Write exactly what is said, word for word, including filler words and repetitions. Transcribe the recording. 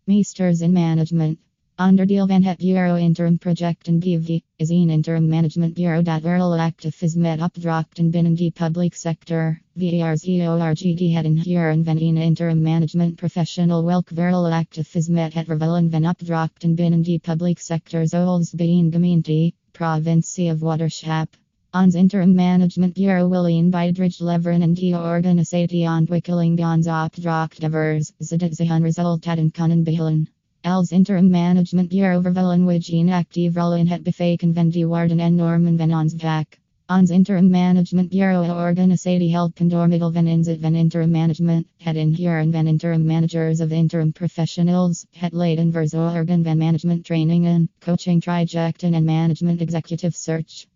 Meesters in management. Onderdeel van het Bureau Interim Projecten B V is een interim management bureau dat vooral actief is met opdrachten binnen de public sector. VRZORGD het inhuren van een interim management professional welk vooral actief is met het vervullen van opdrachten binnen de public sector zoals bij een gemeente, provincie of waterschap. Ons interim management bureau wil een bijdrage leveren in de organisatieontwikkeling ons opdrachtgevers, zodat ze hun resultaten kunnen behalen. Als interim management bureau vervullen wij een actief rol in het befaken van de waarden en normen van ons vak. Ons interim management bureau organisatie helpen door middel van inzet van interim management, het inhuren van interim managers of interim professionals, het leiden verzorgen van management trainingen, coaching trajecten en management executive search.